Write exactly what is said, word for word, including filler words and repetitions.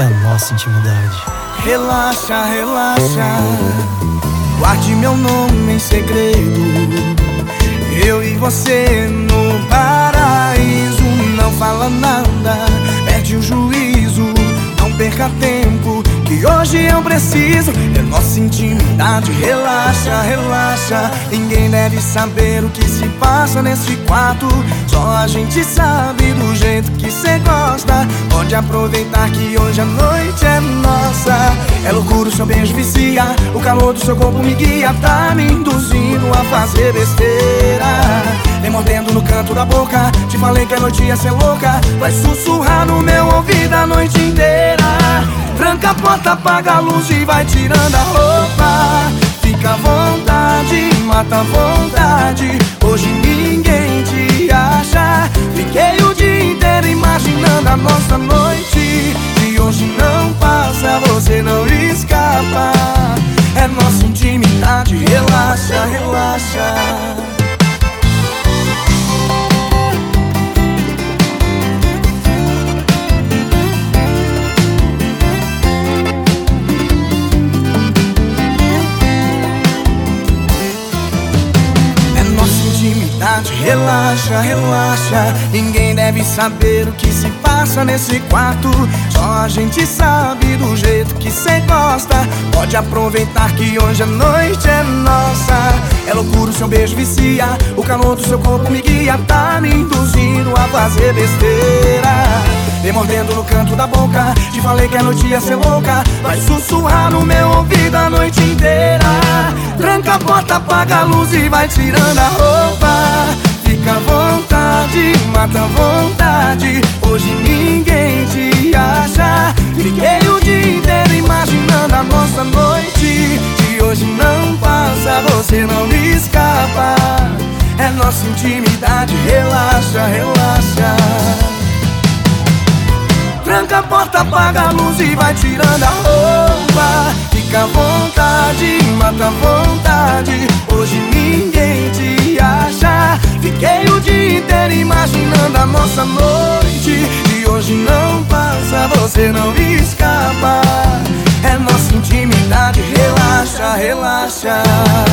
é a nossa intimidade. Relaxa, relaxa, guarde meu nome em segredo. Eu e você no paraíso. Não fala nada, perde o juízo. Não perca tempo, que hoje eu preciso. É nossa intimidade. Relaxa, relaxa, ninguém deve saber o que se passa nesse quarto. Só a gente sabe do jeito que cê gosta. Pode aproveitar que hoje a noite é nossa. É loucura, o seu beijo vicia, o calor do seu corpo me guia. Tá me induzindo a fazer besteira. Vem mordendo no canto da boca, te falei que a noite ia ser louca. Vai sussurrar no meu ouvido a noite inteira. Tranca a porta, apaga a luz e vai tirando a roupa. Fica à vontade, mata a vontade. Hoje ninguém te acha. Fiquei o dia inteiro imaginando a nossa noite. E hoje não passa, você não escapa. É nossa intimidade. Relaxa, relaxa. Relaxa, relaxa, ninguém deve saber o que se passa nesse quarto. Só a gente sabe do jeito que cê gosta. Pode aproveitar que hoje a noite é nossa. É loucura, o seu beijo vicia, o calor do seu corpo me guia. Tá me induzindo a fazer besteira. Vem mordendo no canto da boca, te falei que a noite ia ser louca. Vai sussurrar no meu ouvido a noite inteira. Tranca a porta, apaga a luz e vai tirando a roupa. Fica à vontade, mata a vontade. Hoje ninguém te acha. Fiquei o dia inteiro imaginando a nossa noite. De hoje não passa, você não me escapa. É nossa intimidade. Relaxa, relaxa. Tranca a porta, apaga a luz e vai tirando a roupa. Fica à vontade, mata a vontade. Hoje ninguém te acha. Fiquei o dia inteiro imaginando a nossa noite. E hoje não passa, você não escapa. É nossa intimidade. Relaxa, relaxa.